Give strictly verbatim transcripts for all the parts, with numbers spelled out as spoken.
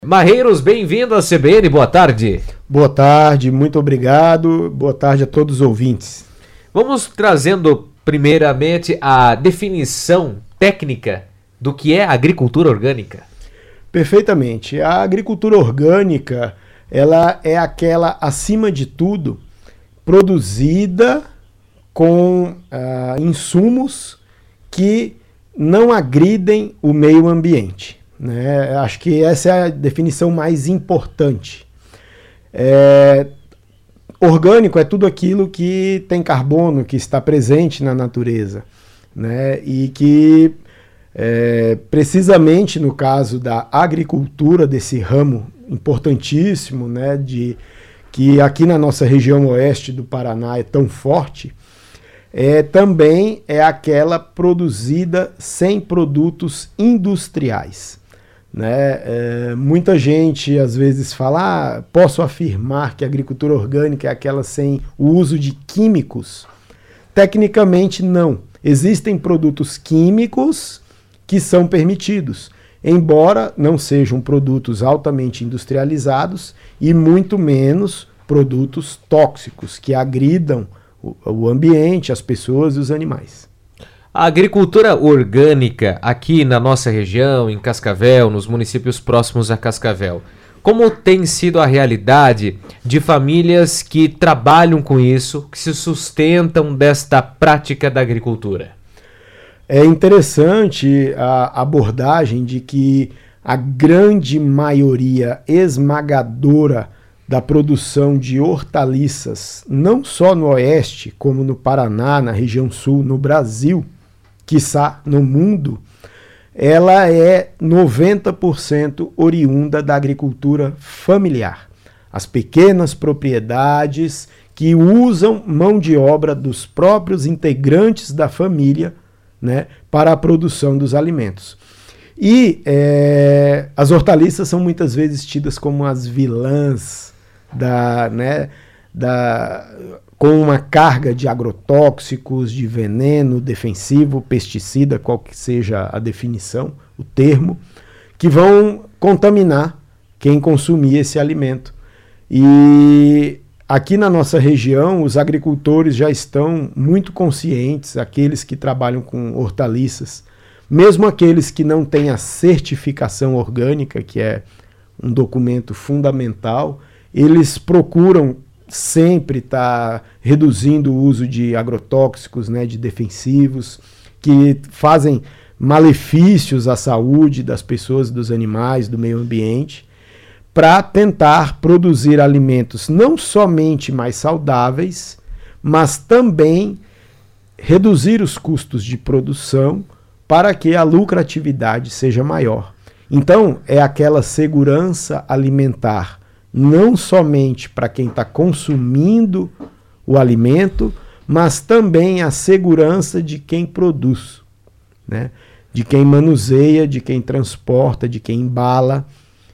Marreiros, bem-vindo à C B N, boa tarde. Boa tarde, muito obrigado, boa tarde a todos os ouvintes. Vamos trazendo primeiramente a definição técnica do que é agricultura orgânica. Perfeitamente, a agricultura orgânica, ela é aquela, acima de tudo, produzida com ah, insumos que não agridem o meio ambiente. Né? Acho que essa é a definição mais importante. É, orgânico é tudo aquilo que tem carbono, que está presente na natureza, né? E que, é, precisamente no caso da agricultura, desse ramo importantíssimo, né, de, que aqui na nossa região oeste do Paraná é tão forte, é, também é aquela produzida sem produtos industriais. Né? É, muita gente às vezes fala, ah, posso afirmar que a agricultura orgânica é aquela sem o uso de químicos? Tecnicamente não. Existem produtos químicos que são permitidos, embora não sejam produtos altamente industrializados e muito menos produtos tóxicos que agridam o, o ambiente, as pessoas e os animais. A agricultura orgânica aqui na nossa região, em Cascavel, nos municípios próximos a Cascavel, como tem sido a realidade de famílias que trabalham com isso, que se sustentam desta prática da agricultura? É interessante a abordagem de que a grande maioria esmagadora da produção de hortaliças, não só no oeste, como no Paraná, na região sul, no Brasil, quiçá no mundo, ela é noventa por cento oriunda da agricultura familiar. As pequenas propriedades que usam mão de obra dos próprios integrantes da família, né, para a produção dos alimentos. E é, as hortaliças são muitas vezes tidas como as vilãs da, né, da, com uma carga de agrotóxicos, de veneno defensivo, pesticida, qual que seja a definição, o termo, que vão contaminar quem consumir esse alimento. E aqui na nossa região, os agricultores já estão muito conscientes, aqueles que trabalham com hortaliças, mesmo aqueles que não têm a certificação orgânica, que é um documento fundamental, eles procuram sempre estar reduzindo o uso de agrotóxicos, né, de defensivos, que fazem malefícios à saúde das pessoas, dos animais, do meio ambiente, para tentar produzir alimentos não somente mais saudáveis, mas também reduzir os custos de produção para que a lucratividade seja maior. Então, é aquela segurança alimentar, não somente para quem está consumindo o alimento, mas também a segurança de quem produz, né? De quem manuseia, de quem transporta, de quem embala.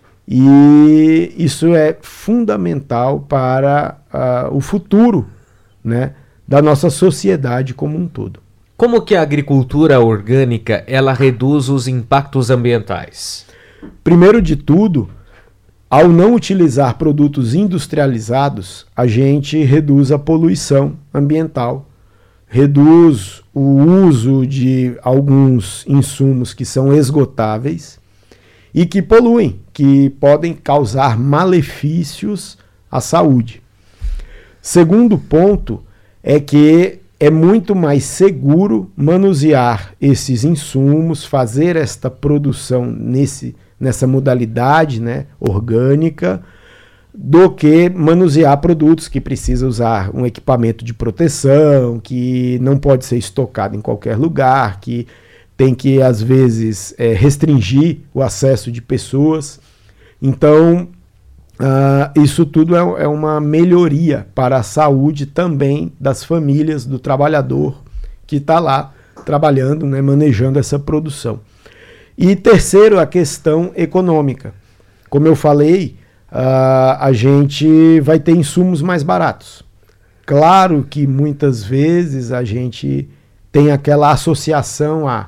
E isso é fundamental para uh, o futuro, né, da nossa sociedade como um todo. Como que a agricultura orgânica ela reduz os impactos ambientais? Primeiro de tudo, ao não utilizar produtos industrializados, a gente reduz a poluição ambiental, reduz o uso de alguns insumos que são esgotáveis e que poluem, que podem causar malefícios à saúde. Segundo ponto é que é muito mais seguro manusear esses insumos, fazer esta produção nesse nessa modalidade, né, orgânica, do que manusear produtos que precisam usar um equipamento de proteção, que não pode ser estocado em qualquer lugar, que tem que, às vezes, é, restringir o acesso de pessoas. Então, uh, isso tudo é, é uma melhoria para a saúde também das famílias, do trabalhador que está lá trabalhando, né, manejando essa produção. E terceiro, a questão econômica. Como eu falei, uh, a gente vai ter insumos mais baratos. Claro que muitas vezes a gente tem aquela associação a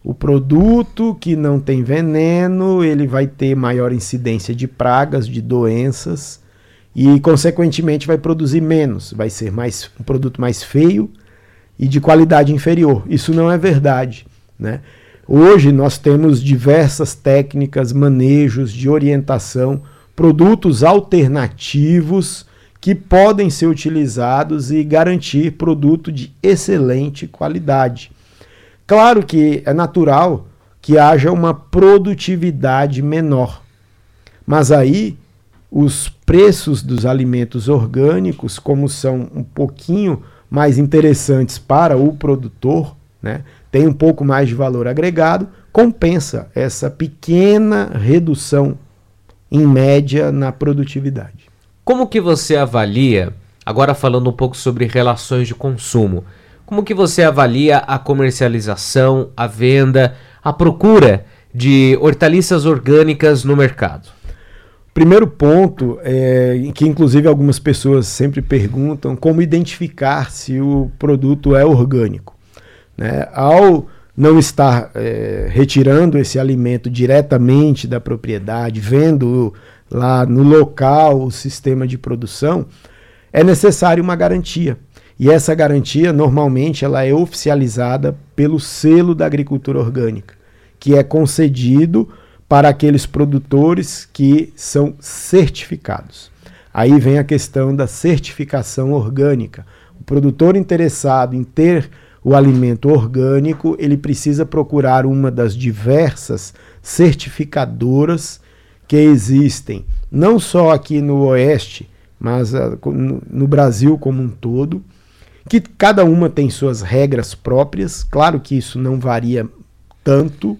O produto que não tem veneno, ele vai ter maior incidência de pragas, de doenças e, consequentemente, vai produzir menos. Vai ser mais, um produto mais feio e de qualidade inferior. Isso não é verdade, né? Hoje nós temos diversas técnicas, manejos de orientação, produtos alternativos que podem ser utilizados e garantir produto de excelente qualidade. Claro que é natural que haja uma produtividade menor, mas aí os preços dos alimentos orgânicos, como são um pouquinho mais interessantes para o produtor, né, tem um pouco mais de valor agregado, compensa essa pequena redução em média na produtividade. Como que você avalia, agora falando um pouco sobre relações de consumo, como que você avalia a comercialização, a venda, a procura de hortaliças orgânicas no mercado? Primeiro ponto, é, que inclusive algumas pessoas sempre perguntam, como identificar se o produto é orgânico, né? Ao não estar é, retirando esse alimento diretamente da propriedade, vendo lá no local o sistema de produção, é necessário uma garantia. E essa garantia, normalmente, ela é oficializada pelo selo da agricultura orgânica, que é concedido para aqueles produtores que são certificados. Aí vem a questão da certificação orgânica. O produtor interessado em ter o alimento orgânico, ele precisa procurar uma das diversas certificadoras que existem, não só aqui no Oeste, mas uh, no, no Brasil como um todo, que cada uma tem suas regras próprias. Claro que isso não varia tanto,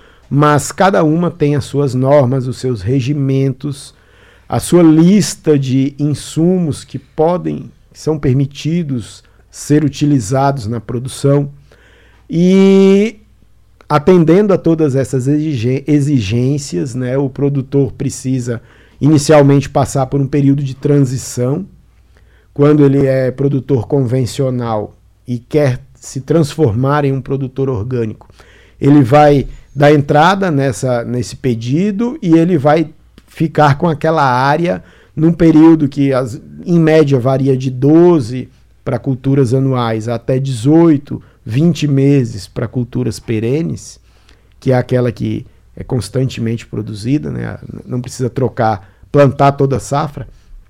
mas cada uma tem as suas normas, os seus regimentos, a sua lista de insumos que podem, que são permitidos ser utilizados na produção. E atendendo a todas essas exigências, né, o produtor precisa inicialmente passar por um período de transição. Quando ele é produtor convencional e quer se transformar em um produtor orgânico, ele vai dar entrada nessa, nesse pedido e ele vai ficar com aquela área num período que as, em média varia de doze para culturas anuais até dezoito, vinte meses para culturas perenes, que é aquela que é constantemente produzida, né? Não precisa trocar, plantar toda a safra.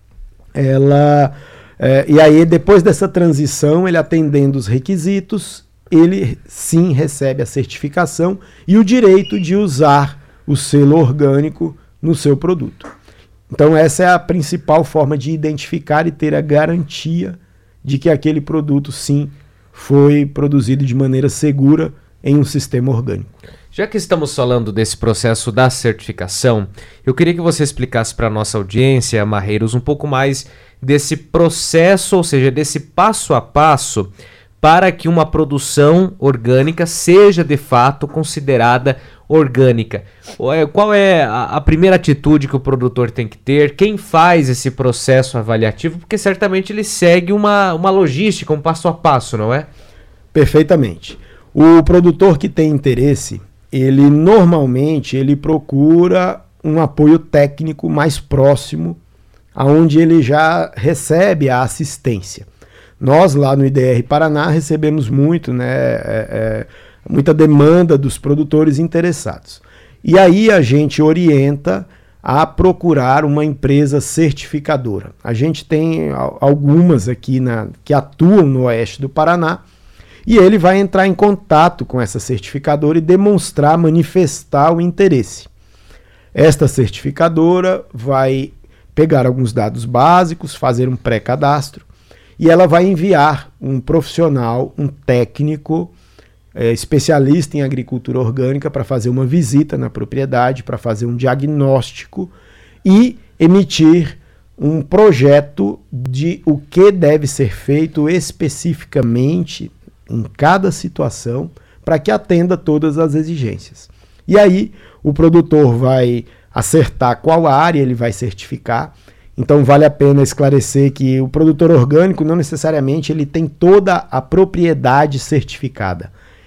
Ela... É, e aí, depois dessa transição, ele atendendo os requisitos, ele sim recebe a certificação e o direito de usar o selo orgânico no seu produto. Então, essa é a principal forma de identificar e ter a garantia de que aquele produto sim foi produzido de maneira segura em um sistema orgânico. Já que estamos falando desse processo da certificação, eu queria que você explicasse para a nossa audiência, Marreiros, um pouco mais desse processo, ou seja, desse passo a passo para que uma produção orgânica seja de fato considerada orgânica. Qual é a primeira atitude que o produtor tem que ter? Quem faz esse processo avaliativo? Porque certamente ele segue uma, uma logística, um passo a passo, não é? Perfeitamente. O produtor que tem interesse, ele normalmente ele procura um apoio técnico mais próximo, aonde ele já recebe a assistência. Nós lá no I D R Paraná recebemos muito, né, é, é, muita demanda dos produtores interessados. E aí a gente orienta a procurar uma empresa certificadora. A gente tem algumas aqui na, que atuam no oeste do Paraná, e ele vai entrar em contato com essa certificadora e demonstrar, manifestar o interesse. Esta certificadora vai pegar alguns dados básicos, fazer um pré-cadastro, e ela vai enviar um profissional, um técnico, é, especialista em agricultura orgânica, para fazer uma visita na propriedade, para fazer um diagnóstico e emitir um projeto de o que deve ser feito especificamente em cada situação, para que atenda todas as exigências. E aí o produtor vai acertar qual área ele vai certificar. Então vale a pena esclarecer que o produtor orgânico não necessariamente ele tem toda a propriedade certificada.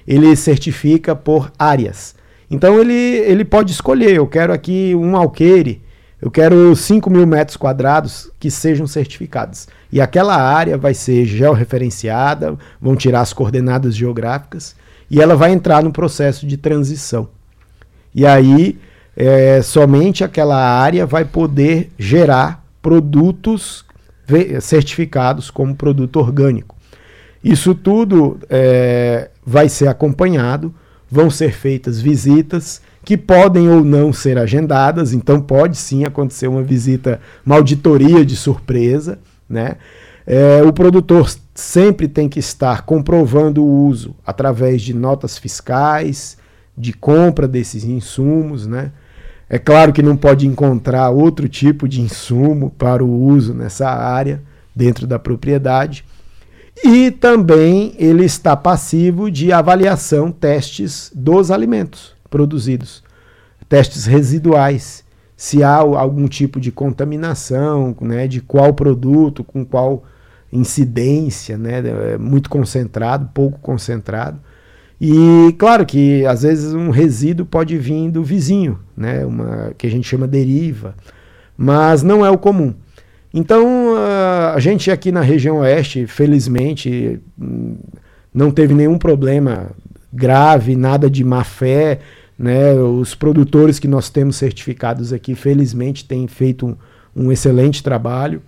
ele certifica por áreas. Então ele, ele pode escolher, eu quero aqui um alqueire, eu quero cinco mil metros quadrados que sejam certificados. E aquela área vai ser georreferenciada, vão tirar as coordenadas geográficas e ela vai entrar no processo de transição. E aí, é, somente aquela área vai poder gerar produtos certificados como produto orgânico. Isso tudo é, vai ser acompanhado, vão ser feitas visitas que podem ou não ser agendadas, então pode sim acontecer uma visita, uma auditoria de surpresa, né? É, o produtor sempre tem que estar comprovando o uso através de notas fiscais, de compra desses insumos, né? É claro que não pode encontrar outro tipo de insumo para o uso nessa área dentro da propriedade. E também ele está passivo de avaliação, testes dos alimentos produzidos, testes residuais, se há algum tipo de contaminação, né, de qual produto, com qual incidência, né, muito concentrado, pouco concentrado. E claro que às vezes um resíduo pode vir do vizinho, né, uma, que a gente chama deriva, mas não é o comum. Então, a gente aqui na região oeste, felizmente, não teve nenhum problema grave, nada de má fé, né? Os produtores que nós temos certificados aqui, felizmente, têm feito um, um excelente trabalho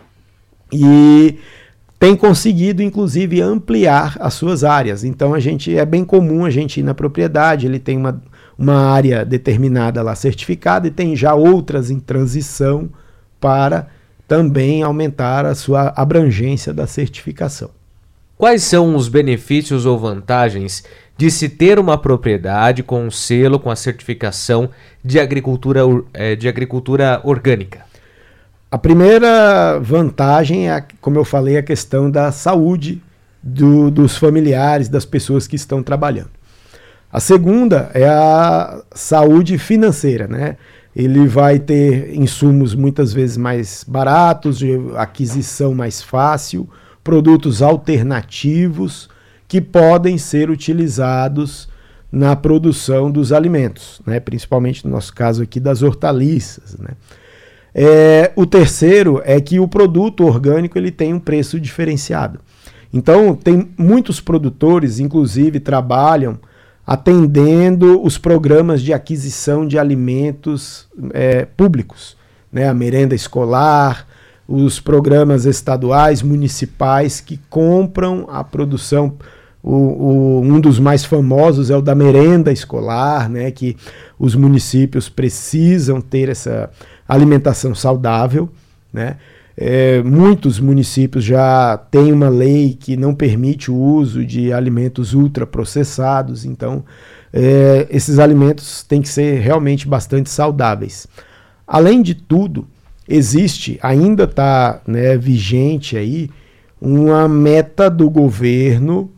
e têm conseguido, inclusive, ampliar as suas áreas. Então, a gente, é bem comum a gente ir na propriedade, ele tem uma, uma área determinada lá certificada e tem já outras em transição para também aumentar a sua abrangência da certificação. Quais são os benefícios ou vantagens de se ter uma propriedade com um selo, com a certificação de agricultura, de agricultura orgânica? A primeira vantagem é, como eu falei, a questão da saúde do, dos familiares, das pessoas que estão trabalhando. A segunda é a saúde financeira, né? Ele vai ter insumos muitas vezes mais baratos, de aquisição mais fácil, produtos alternativos que podem ser utilizados na produção dos alimentos, né? Principalmente no nosso caso aqui das hortaliças, né? É, o terceiro é que o produto orgânico ele tem um preço diferenciado. Então tem muitos produtores, inclusive, trabalham atendendo os programas de aquisição de alimentos é, públicos, né? A merenda escolar, os programas estaduais, municipais que compram a produção. O, o, um dos mais famosos é o da merenda escolar, né? Que os municípios precisam ter essa alimentação saudável, né? É, muitos municípios já têm uma lei que não permite o uso de alimentos ultraprocessados, então é, esses alimentos têm que ser realmente bastante saudáveis. Além de tudo, existe, ainda está, né, vigente aí, uma meta do governo,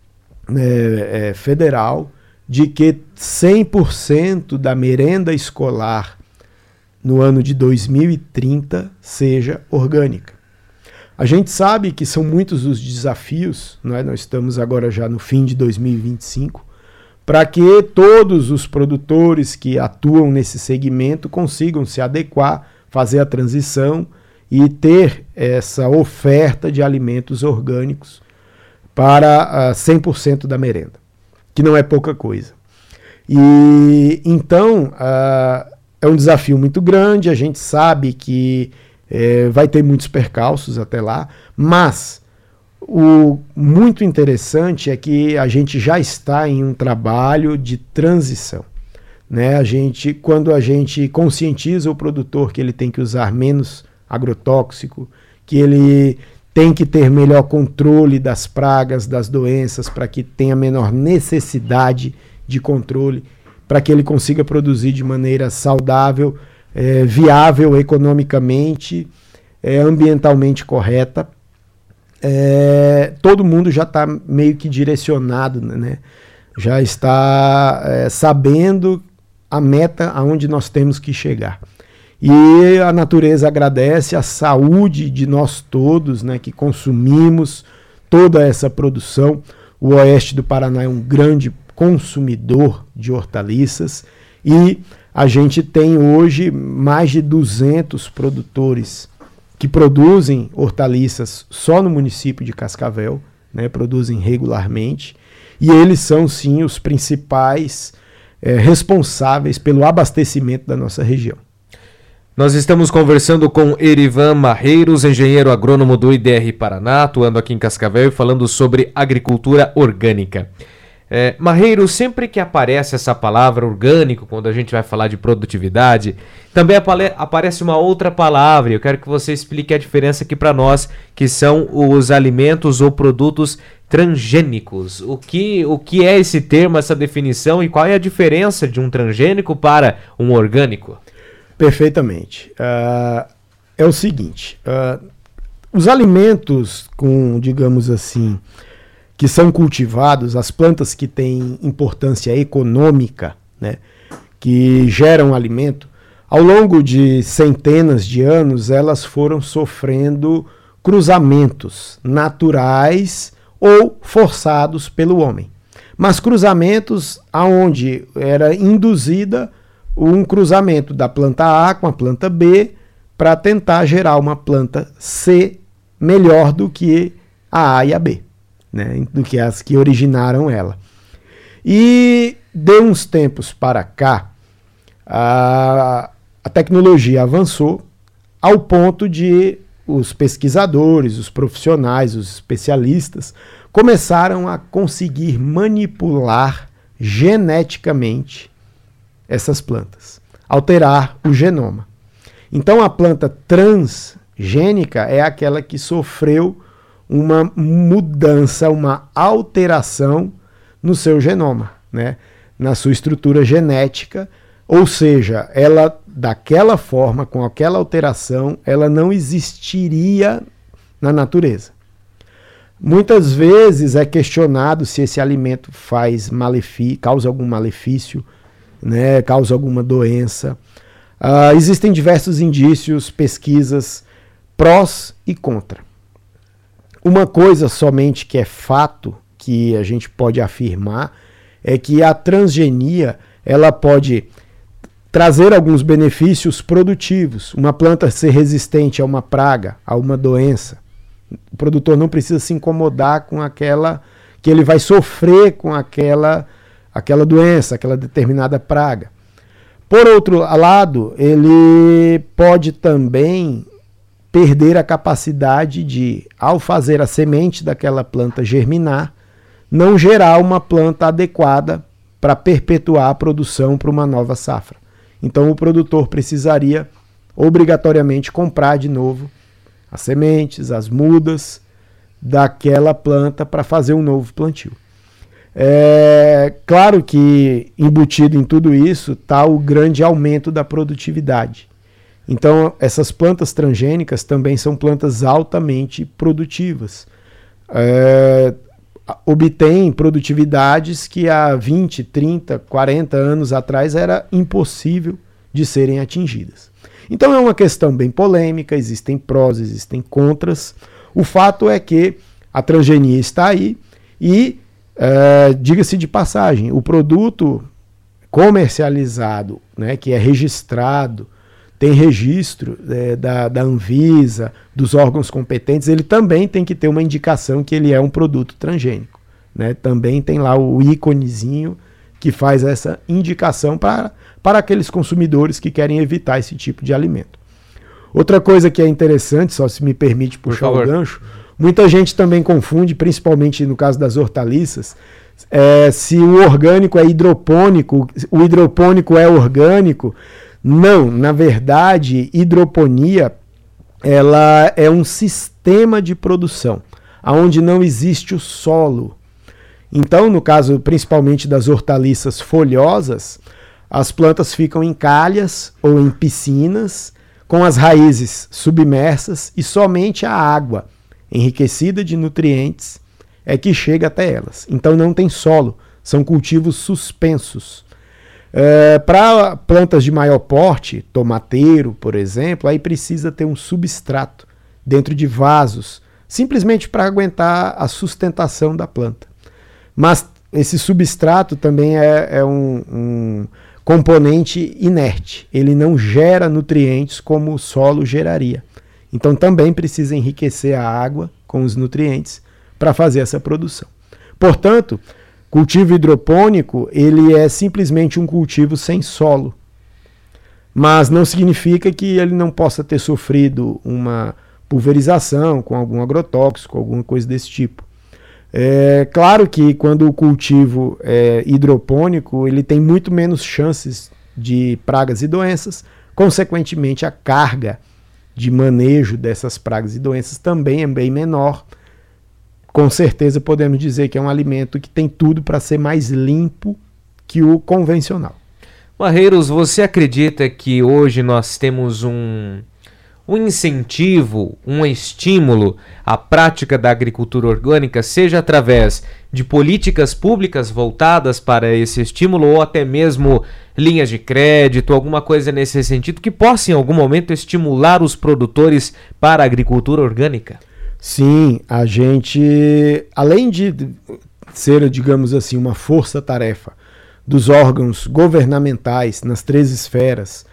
né, é, federal de que cem por cento da merenda escolar no ano de dois mil e trinta seja orgânica. A gente sabe que são muitos os desafios, né? Nós estamos agora já no fim de dois mil e vinte e cinco, para que todos os produtores que atuam nesse segmento consigam se adequar, fazer a transição e ter essa oferta de alimentos orgânicos para uh, cem por cento da merenda, que não é pouca coisa. E então, uh, é um desafio muito grande, a gente sabe que é, vai ter muitos percalços até lá, mas o muito interessante é que a gente já está em um trabalho de transição, né? A gente, quando a gente conscientiza o produtor que ele tem que usar menos agrotóxico, que ele tem que ter melhor controle das pragas, das doenças, para que tenha menor necessidade de controle, para que ele consiga produzir de maneira saudável, é, viável economicamente, é, ambientalmente correta. É, todo mundo já está meio que direcionado, né? Já está é, sabendo a meta aonde nós temos que chegar. E a natureza agradece a saúde de nós todos, né, que consumimos toda essa produção. O oeste do Paraná é um grande consumidor de hortaliças e a gente tem hoje mais de duzentos produtores que produzem hortaliças só no município de Cascavel, né, produzem regularmente, e eles são sim os principais é, responsáveis pelo abastecimento da nossa região. Nós estamos conversando com Erivan Marreiros, engenheiro agrônomo do I D R Paraná, atuando aqui em Cascavel e falando sobre agricultura orgânica. É, Marreiros, sempre que aparece essa palavra orgânico, quando a gente vai falar de produtividade, também apare- aparece uma outra palavra. Eu quero que você explique a diferença aqui para nós, que são os alimentos ou produtos transgênicos. O que, o que é esse termo, essa definição, e qual é a diferença de um transgênico para um orgânico? Perfeitamente. Uh, é o seguinte, uh, os alimentos com, digamos assim, que são cultivados, as plantas que têm importância econômica, né, que geram alimento, ao longo de centenas de anos, elas foram sofrendo cruzamentos naturais ou forçados pelo homem. Mas cruzamentos aonde era induzida um cruzamento da planta A com a planta B para tentar gerar uma planta C melhor do que a A e a B, né, do que as que originaram ela. E de uns tempos para cá, a, a tecnologia avançou ao ponto de os pesquisadores, os profissionais, os especialistas começaram a conseguir manipular geneticamente essas plantas, alterar o genoma. Então a planta transgênica é aquela que sofreu uma mudança, uma alteração no seu genoma, né? Na sua estrutura genética, ou seja, ela daquela forma, com aquela alteração, ela não existiria na natureza. Muitas vezes é questionado se esse alimento faz malefício, causa algum malefício, né, causa alguma doença. Uh, existem diversos indícios, pesquisas prós e contra. Uma coisa somente que é fato, que a gente pode afirmar, é que a transgenia ela pode trazer alguns benefícios produtivos. Uma planta ser resistente a uma praga, a uma doença. O produtor não precisa se incomodar com aquela, que ele vai sofrer com aquela aquela doença, aquela determinada praga. Por outro lado, ele pode também perder a capacidade de, ao fazer a semente daquela planta germinar, não gerar uma planta adequada para perpetuar a produção para uma nova safra. Então o produtor precisaria obrigatoriamente comprar de novo as sementes, as mudas daquela planta para fazer um novo plantio. É claro que embutido em tudo isso está o grande aumento da produtividade. Então essas plantas transgênicas também são plantas altamente produtivas. É, obtêm produtividades que há vinte, trinta, quarenta anos atrás era impossível de serem atingidas. Então é uma questão bem polêmica, existem prós, existem contras. O fato é que a transgenia está aí e Uh, diga-se de passagem, o produto comercializado, né, que é registrado, tem registro é, da, da Anvisa, dos órgãos competentes, ele também tem que ter uma indicação que ele é um produto transgênico, né? Também tem lá o íconezinho que faz essa indicação para, para aqueles consumidores que querem evitar esse tipo de alimento. Outra coisa que é interessante, só se me permite puxar o gancho, muita gente também confunde, principalmente no caso das hortaliças, é, se o orgânico é hidropônico, o hidropônico é orgânico. Não, na verdade, hidroponia ela é um sistema de produção, onde não existe o solo. Então, no caso principalmente das hortaliças folhosas, as plantas ficam em calhas ou em piscinas, com as raízes submersas e somente a água enriquecida de nutrientes é que chega até elas. Então não tem solo, são cultivos suspensos. É, para plantas de maior porte, tomateiro, por exemplo, aí precisa ter um substrato dentro de vasos, simplesmente para aguentar a sustentação da planta. Mas esse substrato também é, é um, um componente inerte. Ele não gera nutrientes como o solo geraria. Então também precisa enriquecer a água com os nutrientes para fazer essa produção. Portanto, cultivo hidropônico, ele é simplesmente um cultivo sem solo. Mas não significa que ele não possa ter sofrido uma pulverização com algum agrotóxico, alguma coisa desse tipo. É claro que quando o cultivo é hidropônico, ele tem muito menos chances de pragas e doenças, consequentemente a carga de manejo dessas pragas e doenças também é bem menor. Com certeza podemos dizer que é um alimento que tem tudo para ser mais limpo que o convencional. Marreiros, você acredita que hoje nós temos um, um incentivo, um estímulo à prática da agricultura orgânica, seja através de políticas públicas voltadas para esse estímulo ou até mesmo linhas de crédito, alguma coisa nesse sentido que possa em algum momento estimular os produtores para a agricultura orgânica? Sim, a gente, além de ser, digamos assim, uma força-tarefa dos órgãos governamentais nas três esferas,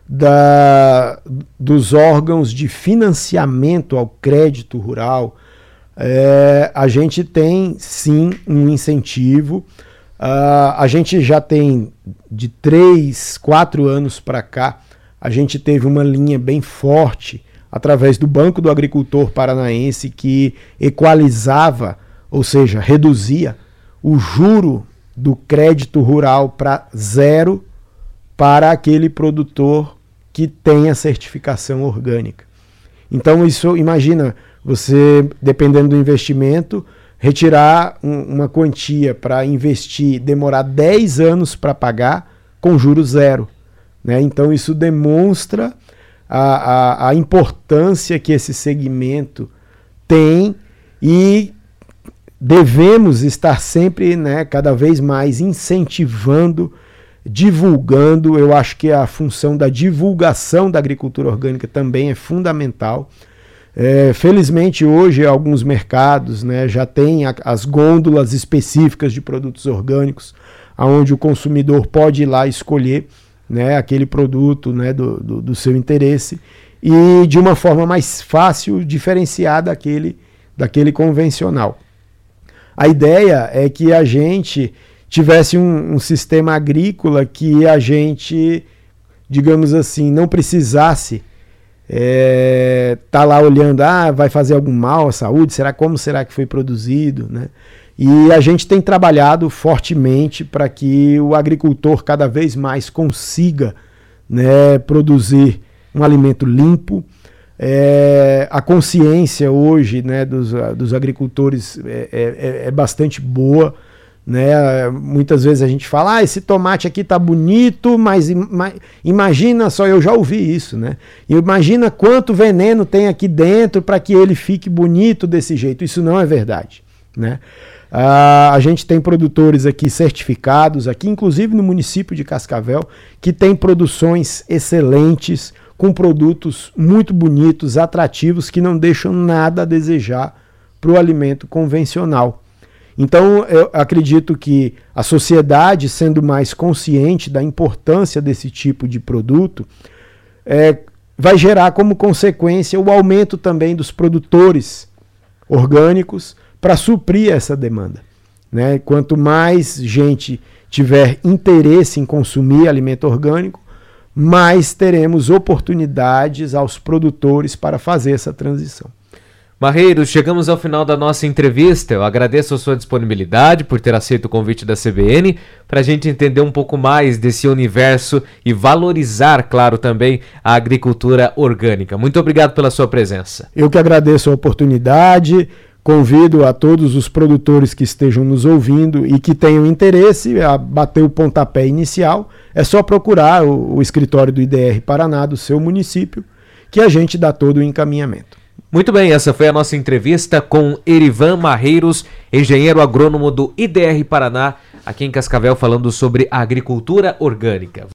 da, dos órgãos de financiamento ao crédito rural, é, a gente tem sim um incentivo. Uh, a gente já tem de três, quatro anos para cá, a gente teve uma linha bem forte através do Banco do Agricultor Paranaense que equalizava, ou seja, reduzia o juro do crédito rural para zero para aquele produtor que tem a certificação orgânica. Então isso, imagina, você, dependendo do investimento, retirar um, uma quantia para investir, demorar dez anos para pagar com juros zero, né? Então isso demonstra a, a, a importância que esse segmento tem e devemos estar sempre, né, cada vez mais incentivando, divulgando. Eu acho que a função da divulgação da agricultura orgânica também é fundamental. É, felizmente hoje alguns mercados, né, já têm a, as gôndolas específicas de produtos orgânicos, onde o consumidor pode ir lá escolher, né, aquele produto, né, do, do, do seu interesse e de uma forma mais fácil diferenciar daquele, daquele convencional. A ideia é que a gente tivesse um, um sistema agrícola que a gente, digamos assim, não precisasse é, tá lá olhando, ah, vai fazer algum mal à saúde, será como será que foi produzido, né? E a gente tem trabalhado fortemente para que o agricultor cada vez mais consiga, né, produzir um alimento limpo. É, a consciência hoje, né, dos, dos agricultores é, é, é bastante boa, né? Muitas vezes a gente fala, ah, esse tomate aqui tá bonito, mas ima, imagina só, eu já ouvi isso, né? Imagina quanto veneno tem aqui dentro para que ele fique bonito desse jeito. Isso não é verdade, né? Ah, a gente tem produtores aqui certificados, aqui inclusive no município de Cascavel, que tem produções excelentes, com produtos muito bonitos, atrativos, que não deixam nada a desejar para o alimento convencional. Então, eu acredito que a sociedade, sendo mais consciente da importância desse tipo de produto, é, vai gerar como consequência o aumento também dos produtores orgânicos para suprir essa demanda, né? Quanto mais gente tiver interesse em consumir alimento orgânico, mais teremos oportunidades aos produtores para fazer essa transição. Marreiros, chegamos ao final da nossa entrevista. Eu agradeço a sua disponibilidade por ter aceito o convite da C B N para a gente entender um pouco mais desse universo e valorizar, claro, também a agricultura orgânica. Muito obrigado pela sua presença. Eu que agradeço a oportunidade, convido a todos os produtores que estejam nos ouvindo e que tenham interesse a bater o pontapé inicial. É só procurar o, o escritório do I D R Paraná do seu município, que a gente dá todo o encaminhamento. Muito bem, essa foi a nossa entrevista com Erivan Marreiros, engenheiro agrônomo do I D R Paraná, aqui em Cascavel, falando sobre a agricultura orgânica.